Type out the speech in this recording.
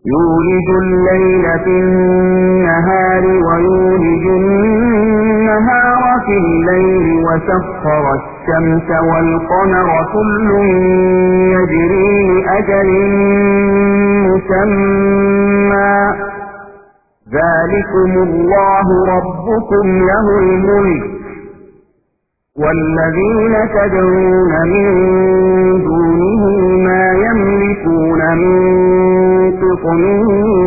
يولج الليل في النهار ويولج النهار في الليل وسخر الشمس والقمر كل يجري لأجل مسمى ذلكم الله ربكم له الملك والذين تدعون من دونه ما يملكون من قطمير